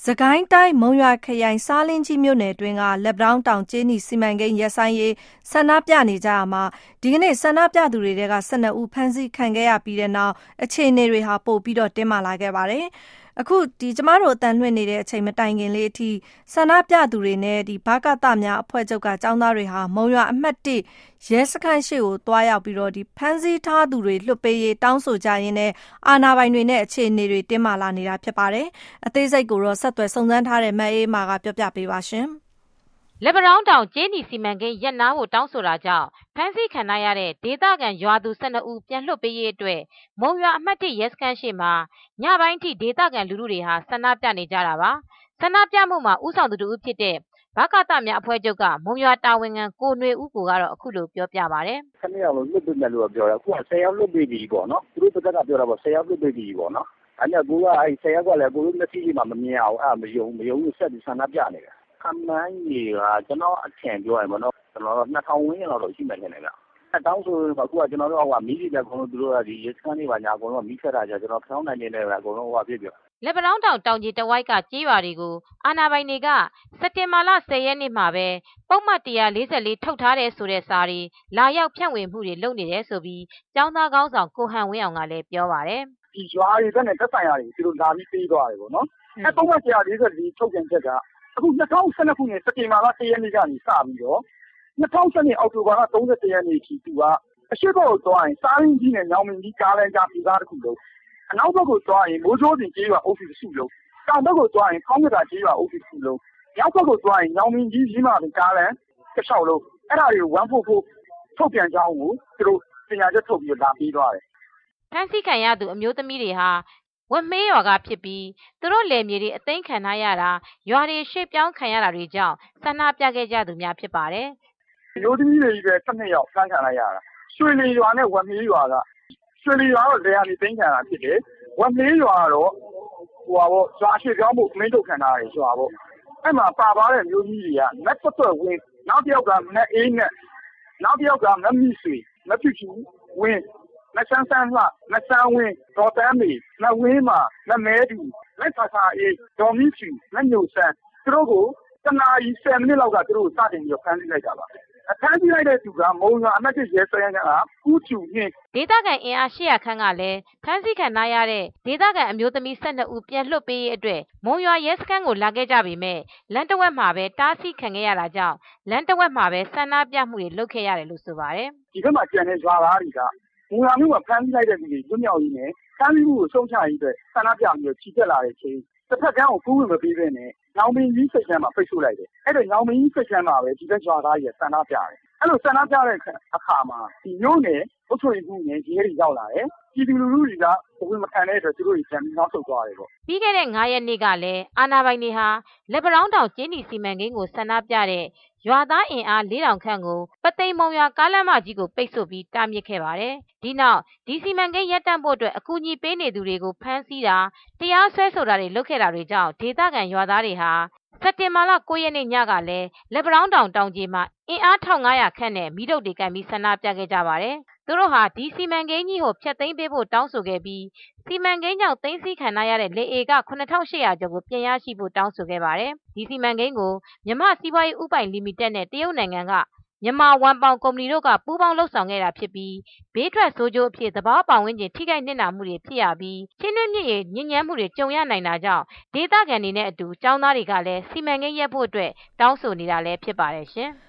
ကိုင်းတိုင်းမုံရွာခရိုင်စားလင်းကြီးမြို့နယ်တွင်းကလက်ပံတောင်းတောင်ကြေးနီစီမံကိန်းရပ်ဆိုင်းရေးဆန္ဒပြနေကြရာမှာဒီကနေ့ဆန္ဒပြသူတွေထဲက12ဦးဖမ်းဆီးခံခဲ့ရပြီးတဲ့နောက်အခြေအနေတွေပိုပြီးတင်းမာလာခဲ့ပါတယ်။အခုကျမတို့အတန်လွှင့်နေတဲ့အချိန်မတိုင်ခင်လေးအထိဆန္ဒပြသူတွေနဲ့ဗကသများအဖွဲ့ချုပ်ကကျောင်းသားတွေဟာမုံရွာအမှတ်1ရဲစခန်းရှေ့ကိုသွားရောက်ပြီးဖမ်းဆီးထားသူတွေလွှတ်ပေးရေးတောင်းဆိုကြရင်းနဲ့အာဏာပိုင်တွေနဲ့အခြေအနေတွေတင်းမာလာနေတာဖြစ်ပါတယ်။အသေးစိတ်ကိုဆက်သွယ်စုံစမ်းထားတဲ့မအေးမာကပြောပြပေးပါရှင်။လက်ပံတောင်းတောင်ကြေးနီစီမံကိန်းရပ်နားဖို့တောင်းဆိုတာကြောင့်ဖမ်းဆီးခံရတဲ့ဒေသခံရွာသူ12ဦးပြန်လွှတ်ပေးရေးအတွက်မုံရွာအမှတ်1ရဲစခန်းရှိမှာညပိုင်းထိဒေသခံလူထုတွေဟာဆန္ဒပြနေကြတာပါ။ဆန္ဒပြမှုမှာဦးဆောင်သူတို့ဖြစ်တဲ့ဗကသများအဖွဲ့ချုပ်ကမုံရွာတာဝန်ခံကိုနွေဦးကိုကတော့အခုလိုပြောပြပါတယ်။12ယောက်လုံးလွှတ်ပေးမယ်လို့ပြောတယ်။အခုက10ယောက်လွှတ်ပေးပြီပေါ့နော်။သူတို့တစ်ခါပြောတာပေါ့10ယောက်လွှတ်ပေးပြီပေါ့နော်။အဲ့ဒါက10ယောက်ကလည်းကိုလိုမျက်စိကြီးမှမမြင်အောင်အဲ့မယုံလို့ဆက်ပြီးဆန္ဒပြနေတာ။ခမန်းကြီးကကျွန်တော်အထင်ပြောရင်ပေါ့နော်ကျွန်တော်တို့2000ဝန်းကျင်လောက်ရှိမှထင်တယ်ဗျ။တောင်းဆိုအခုကကျွန်တော်တို့မီးကြီးတက်ကုန်လို့သူတို့ကဒီရဲစခန်းတွေပါညာအကုန်လုံးမီးဆက်တာကြကျွန်တော်ဖောင်းနိုင်နေတယ်အကုန်လုံးပြပြလက်ပံတောင်းတောင်ကြီးတဝိုက်ကကြေးရွာတွေကိုအာဏာပိုင်တွေကစက်တင်ဘာလ10ရက်နေ့မှာပဲပုံမှန်144ထုတ်ထားတဲ့ဆိုတဲ့စာတွေလာရောက်ဖြန့်ဝေမှုတွေလုပ်နေတယ်ဆိုပြီးကျောင်းသားကောင်းဆောင်ကိုဟန်ဝင်းအောင်ကလည်းပြောပါတယ်ဒီရွာတွေနဲ့သက်ဆိုင်ရာတွေသူတို့လာပြီးပေးသွားတယ်ပေါ့နော်အဲပုံမှန်144ထုတ်ပြန်ချက်ကအခု2012ခုနှစ်စက်တင်ဘာလ10ရက်နေ့ကနေစပြီးတော့2012အောက်တိုဘာလ31ရက်နေ့ထိသူကအရှိတ်ဘက်ကိုသွားရင်စားရင်းကြီးနဲ့ညောင်မင်းကြီးကားလမ်းကြားပြည်သားတစ်ခုလုံးအနောက်ဘက်ကိုသွားရင်မိုးချိုးတင်ကျေးရွာအုပ်စုတစ်ခုလုံးတောင်ဘက်ကိုသွားရင်ခေါင်းကတာကျေးရွာအုပ်စုတစ်ခုလုံးမြောက်ဘက်ကိုသွားရင်ညောင်မင်းကြီးကြီးမာပင်ကားလမ်းတစ်လျှောက်လုံးအဲ့ဒါတွေကို144ထုတ်ပြန်ကြောင်းကိုသူတို့ပညာချက်ထုတ်ပြီးလာပြီးသွားတယ်ဖမ်းဆီးခံရသူအမျိုးသမီးတွေဟာဝက်မေးရွာကဖြစ်ပြီးသူတို့လယ်မြေတွေအသိမ်းခံထားရတာရွာတွေရွှေ့ပြောင်းခံရတာတွေကြောင့်ဆန္ဒပြခဲ့ကြသူများဖြစ်ပါတယ်မျိုးသမီးတွေကြီးပဲ12ယောက်ဖမ်းခံလိုက်ရတာရွှေလီရွာနဲ့ဝက်မေးရွာကရွှေလီရွာတော့လယ်ယာတွေသိမ်းခံရတာဖြစ်တယ်ဝက်မေးရွာကတော့ရွာရှိပြောင်းဖို့မင်းတို့ခံထားရတယ်ရွာပေါ့အဲ့မှာပါသွားတဲ့မျိုးကြီးတွေကမက်သွတ်ဝင်းနောက်တစ်ယောက်ကမက်အေးနဲ့နောက်တစ်ယောက်ကမက်မိဆွေမက်ဖြူဖြူဝင်းမက်ဆန်းဆန်းလှမက်ဆန်းဝင်းဒေါ်တန်းမေမက်ဝင်းမာမက်မဲတူလက်ဖာစာအေးဒေါ်မီဖြူမက်ညိုဆန်းသူတို့ကိုတနာရီ10မိနစ်လောက်ကသူတို့စတင်ပြီးဖမ်းဆီးလိုက်တာပါအခန်းကြီးလိုက်တဲ့သူကမုံရွာအမတ်ရဲစခန်းကဦးချူနှင်းဒေသခံအင်အား800ခန်းကလည်းဖမ်းဆီးခံရတဲ့ဒေသခံအမျိုးသမီး12ဦးပြန်လွှတ်ပေးရေးအတွက်မုံရွာရဲစခန်းကိုလာခဲ့ကြပေမဲ့လမ်းတဝက်မှာပဲတားဆီးခံခဲ့ရတာကြောင့်လမ်းတဝက်မှာပဲဆန္ဒပြမှုတွေလုပ်ခဲ့ရတယ်လို့ဆိုပါတယ်ဒီဘက်မှာကျန်တဲ့ရွာသားတွေကမုံရွာမြို့မှာဖမ်းဆီးလိုက်တဲ့လူတွေလွတ်မြောက်ရေးနဲ့ဖမ်းဆီးမှုကိုဆုံးချရေးအတွက်ဆန္ဒပြပြီးချီတက်လာတဲ့ချိန်တစ်ဖက်ကန်းကိုကူးဝင်မပေးဘဲနဲ့ညောင်မင်းကြီးစိတ်ချမ်းမှာပိတ်ဆို့လိုက်တယ်အဲ့တော့ညောင်မင်းကြီးစိတ်ချမ်းမှာပဲဒီဘက်ရွာသားကြီးဆန္ဒပြတယ်အဲ့လိုဆန္ဒပြတဲ့အခါမှာဒီမျိုးနဲ့အုပ်ချုပ်ရေးမှုနဲ့ရဲတွေရောက်လာတယ်ပြည်သူလူထုတွေကဝင်မခံတဲ့အတွက်သူတို့ပြန်ပြီးနောက်ဆုတ်သွားတယ်ပေါ့ပြီးခဲ့တဲ့9ရက်နေ့ကလည်းအာဏာပိုင်တွေဟာလက်ပံတောင်းတောင်ကြေးနီစီမံကိန်းကိုဆန္ဒပြတဲ့ရွာသားအင်အား4000ခန့်ကိုပသိမ်မုံရွာကားလမ်းမကြီးကိုပိတ်ဆို့ပြီးတားမြစ်ခဲ့ပါတယ်ဒီနောက်ဒီစီမံကိန်းရပ်တန့်ဖို့အတွက်အကူအညီပေးနေသူတွေကိုဖမ်းဆီးတာတရားစွဲဆိုတာတွေလုပ်ခဲ့တာတွေကြောင့်ဒေသခံရွာသားတွေဟာစက်တင်ဘာလ9ရက်နေ့ညကလည်းလက်ပံတောင်းတောင်ကြီးမှာအင်အား1500ခန့်နဲ့မိတို့တွေကံပြီးဆန္ဒပြခဲ့ကြပါတယ်။သူတို့ဟာဒီစီမံကိန်းကြီးကိုဖျက်သိမ်းပေးဖို့တောင်းဆိုခဲ့ပြီးစီမံကိန်းကြောင့်သိမ်းဆည်းခံရတဲ့လေအေက9800ကျော်ကိုပြန်ရရှိဖို့တောင်းဆိုခဲ့ပါတယ်။ဒီစီမံကိန်းကိုမြန်မာစီးပွားရေးဥပိုင်လီမိတက်နဲ့တရုတ်နိုင်ငံကမြန်မာဝန်ပောင်ကုမ္ပဏီတို့ကပူးပေါင်းလှုပ်ဆောင်ခဲ့တာဖြစ်ပြီးဘေးထွက်ဆိုးကျိုးအဖြစ်သဘာဝပတ်ဝန်းကျင်ထိခိုက်နစ်နာမှုတွေဖြစ်ရပြီးချင်းတွင်းမြစ်ရေညစ်ညမ်းမှုတွေကြုံရနိုင်တာကြောင့်ဒေသခံတွေနဲ့အတူကျောင်းသားတွေကလည်းစီမံကိန်းရပ်ဖို့အတွက်တောင်းဆိုနေတာလည်းဖြစ်ပါတယ်ရှင်။